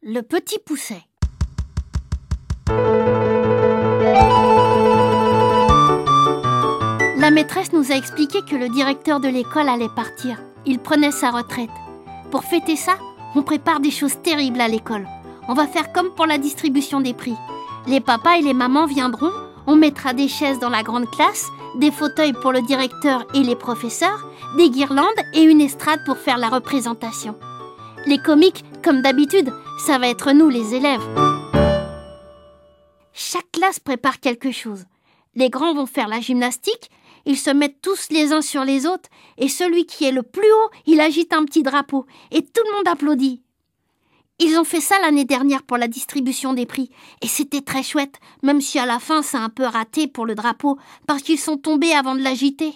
Le petit pousset. La maîtresse nous a expliqué que le directeur de l'école allait partir. Il prenait sa retraite. Pour fêter ça, on prépare des choses terribles à l'école. On va faire comme pour la distribution des prix. Les papas et les mamans viendront, on mettra des chaises dans la grande classe, des fauteuils pour le directeur et les professeurs, des guirlandes et une estrade pour faire la représentation. Les comiques, comme d'habitude, ça va être nous les élèves. Chaque classe prépare quelque chose. Les grands vont faire la gymnastique, ils se mettent tous les uns sur les autres et celui qui est le plus haut, il agite un petit drapeau et tout le monde applaudit. Ils ont fait ça l'année dernière pour la distribution des prix et c'était très chouette, même si à la fin c'est un peu raté pour le drapeau parce qu'ils sont tombés avant de l'agiter.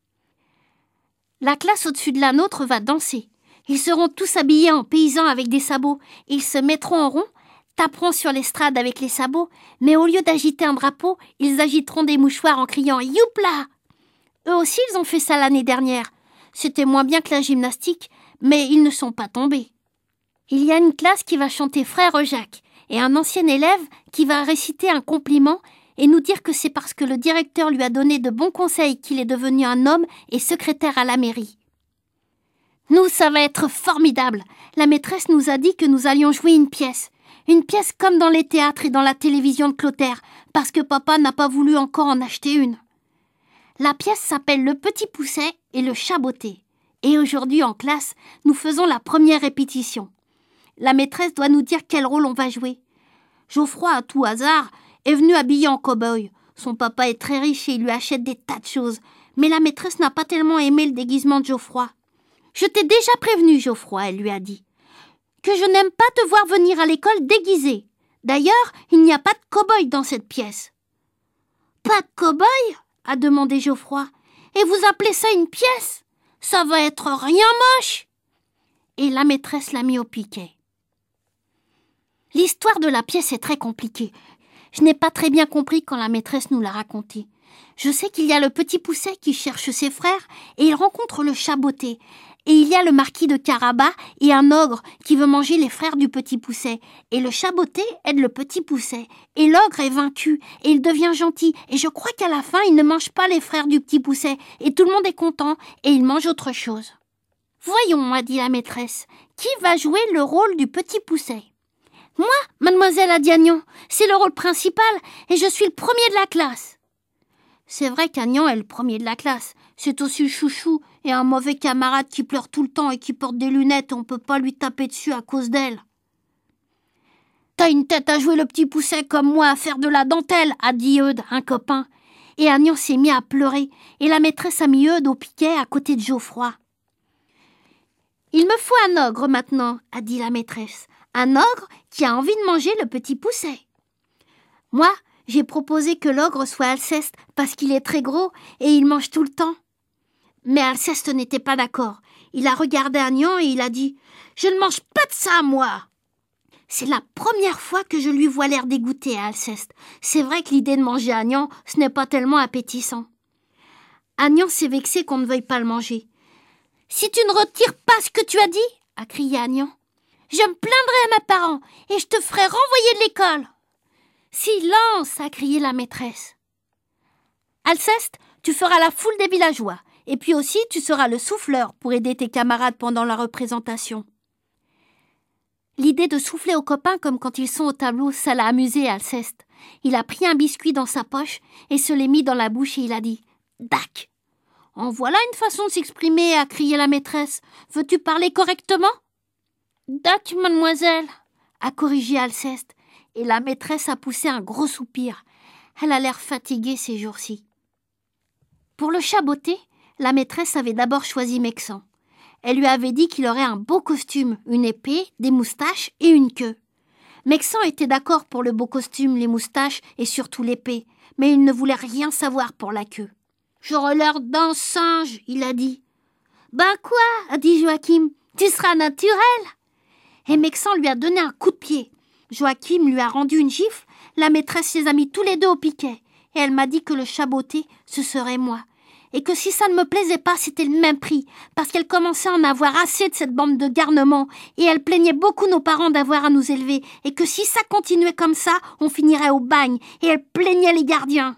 La classe au-dessus de la nôtre va danser. Ils seront tous habillés en paysans avec des sabots. Ils se mettront en rond, taperont sur l'estrade avec les sabots, mais au lieu d'agiter un drapeau, ils agiteront des mouchoirs en criant « Youpla !» Eux aussi, ils ont fait ça l'année dernière. C'était moins bien que la gymnastique, mais ils ne sont pas tombés. Il y a une classe qui va chanter Frère Jacques et un ancien élève qui va réciter un compliment et nous dire que c'est parce que le directeur lui a donné de bons conseils qu'il est devenu un homme et secrétaire à la mairie. Nous, ça va être formidable. La maîtresse nous a dit que nous allions jouer une pièce. Une pièce comme dans les théâtres et dans la télévision de Clotaire, parce que papa n'a pas voulu encore en acheter une. La pièce s'appelle Le Petit Pousset et le Chat Botté. Et aujourd'hui, en classe, nous faisons la première répétition. La maîtresse doit nous dire quel rôle on va jouer. Geoffroy, à tout hasard, est venu habillé en cow-boy. Son papa est très riche et il lui achète des tas de choses. Mais la maîtresse n'a pas tellement aimé le déguisement de Geoffroy. « Je t'ai déjà prévenu, Geoffroy, » elle lui a dit, « que je n'aime pas te voir venir à l'école déguisé. D'ailleurs, il n'y a pas de cow-boy dans cette pièce. »« Pas de cow-boy ?» a demandé Geoffroy. « Et vous appelez ça une pièce ? Ça va être rien moche !» Et la maîtresse l'a mis au piquet. L'histoire de la pièce est très compliquée. Je n'ai pas très bien compris quand la maîtresse nous l'a racontée. Je sais qu'il y a le petit pousset qui cherche ses frères et il rencontre le chat botté. Et il y a le marquis de Carabas et un ogre qui veut manger les frères du petit pousset. Et le chat botté aide le petit pousset. Et l'ogre est vaincu et il devient gentil. Et je crois qu'à la fin, il ne mange pas les frères du petit pousset. Et tout le monde est content et il mange autre chose. « Voyons, » m'a dit la maîtresse, « qui va jouer le rôle du petit pousset ?»« Moi, mademoiselle Adiagnon, c'est le rôle principal et je suis le premier de la classe. » C'est vrai qu'Agnan est le premier de la classe. C'est aussi le chouchou et un mauvais camarade qui pleure tout le temps et qui porte des lunettes. On ne peut pas lui taper dessus à cause d'elle. « T'as une tête à jouer le petit pousset comme moi à faire de la dentelle, » a dit Eudes, un copain. Et Agnan s'est mis à pleurer et la maîtresse a mis Eudes au piquet à côté de Geoffroy. « Il me faut un ogre maintenant, » a dit la maîtresse. « Un ogre qui a envie de manger le petit pousset. » Moi, j'ai proposé que l'ogre soit Alceste parce qu'il est très gros et il mange tout le temps. Mais Alceste n'était pas d'accord. Il a regardé Agnan et il a dit « Je ne mange pas de ça, moi !» C'est la première fois que je lui vois l'air dégoûté à Alceste. C'est vrai que l'idée de manger Agnan, ce n'est pas tellement appétissant. Agnan s'est vexé qu'on ne veuille pas le manger. « Si tu ne retires pas ce que tu as dit, » a crié Agnan, « je me plaindrai à mes parents et je te ferai renvoyer de l'école. » « Silence !» a crié la maîtresse. « Alceste, tu feras la foule des villageois, et puis aussi tu seras le souffleur pour aider tes camarades pendant la représentation. » L'idée de souffler aux copains comme quand ils sont au tableau, ça l'a amusé Alceste. Il a pris un biscuit dans sa poche et se l'est mis dans la bouche et il a dit « Dac !»« En voilà une façon de s'exprimer !» a crié la maîtresse. « Veux-tu parler correctement ?»« Dac, mademoiselle !» a corrigé Alceste. Et la maîtresse a poussé un gros soupir. Elle a l'air fatiguée ces jours-ci. Pour le chat botté, la maîtresse avait d'abord choisi Mexan. Elle lui avait dit qu'il aurait un beau costume, une épée, des moustaches et une queue. Mexan était d'accord pour le beau costume, les moustaches et surtout l'épée, mais il ne voulait rien savoir pour la queue. « J'aurai l'air d'un singe, » il a dit. « Ben quoi ?» a dit Joachim. « Tu seras naturel !» Et Mexan lui a donné un coup de pied. Joachim lui a rendu une gifle, la maîtresse les a mis tous les deux au piquet, et elle m'a dit que le chat botté, ce serait moi. et que si ça ne me plaisait pas, c'était le même prix, parce qu'elle commençait à en avoir assez de cette bande de garnements, et elle plaignait beaucoup nos parents d'avoir à nous élever, et que si ça continuait comme ça, on finirait au bagne, et elle plaignait les gardiens.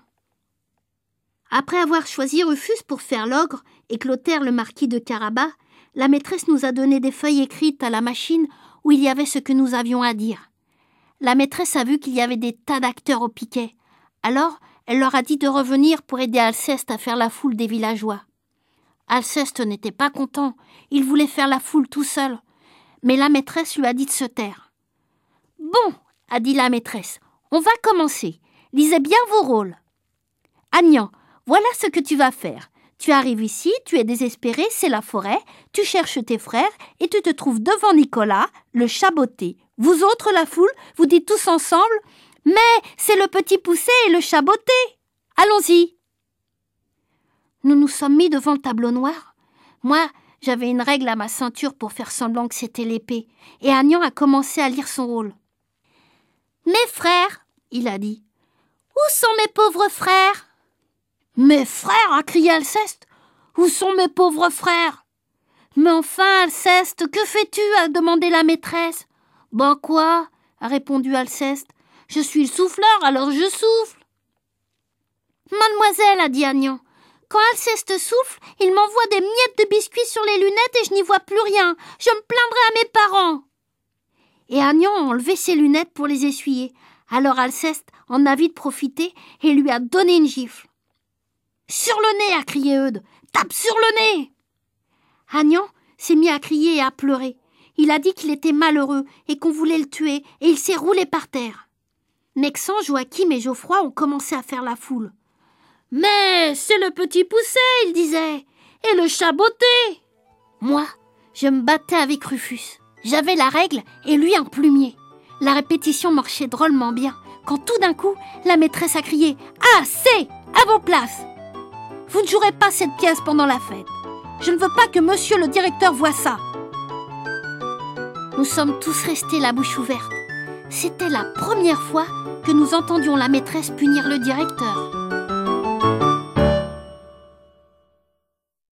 Après avoir choisi Rufus pour faire l'ogre et Clotaire le marquis de Carabas, la maîtresse nous a donné des feuilles écrites à la machine où il y avait ce que nous avions à dire. La maîtresse a vu qu'il y avait des tas d'acteurs au piquet. Alors, elle leur a dit de revenir pour aider Alceste à faire la foule des villageois. Alceste n'était pas content, il voulait faire la foule tout seul. Mais la maîtresse lui a dit de se taire. « Bon, a dit la maîtresse, on va commencer. Lisez bien vos rôles. Agnan, voilà ce que tu vas faire. Tu arrives ici, tu es désespéré, c'est la forêt, tu cherches tes frères et tu te trouves devant Nicolas, le chat botté. Vous autres, la foule, vous dites tous ensemble « Mais c'est le petit poucet et le chat botté. Allons-y !» Nous nous sommes mis devant le tableau noir. Moi, j'avais une règle à ma ceinture pour faire semblant que c'était l'épée, et Agnan a commencé à lire son rôle. « Mes frères, il a dit. Où sont mes pauvres frères ? » « Mes frères !» a crié Alceste. « Où sont mes pauvres frères ?»« Mais enfin, Alceste, que fais-tu » a demandé la maîtresse. « Ben quoi ?» a répondu Alceste. « Je suis le souffleur, alors je souffle. »« Mademoiselle, » a dit Agnan, « quand Alceste souffle, il m'envoie des miettes de biscuits sur les lunettes et je n'y vois plus rien. Je me plaindrai à mes parents. » Et Agnan a enlevé ses lunettes pour les essuyer. Alors Alceste en a vite profité et lui a donné une gifle. « Sur le nez !» a crié Eudes. « Tape sur le nez !» Agnan s'est mis à crier et à pleurer. Il a dit qu'il était malheureux et qu'on voulait le tuer et il s'est roulé par terre. Nexan, Joachim et Geoffroy ont commencé à faire la foule. « Mais c'est le petit poucet !» il disait. « Et le chat botté !» Moi, je me battais avec Rufus. J'avais la règle et lui un plumier. La répétition marchait drôlement bien quand tout d'un coup, la maîtresse a crié « Assez ! À vos places ! Vous ne jouerez pas cette pièce pendant la fête. Je ne veux pas que monsieur le directeur voie ça. » Nous sommes tous restés la bouche ouverte. C'était la première fois que nous entendions la maîtresse punir le directeur.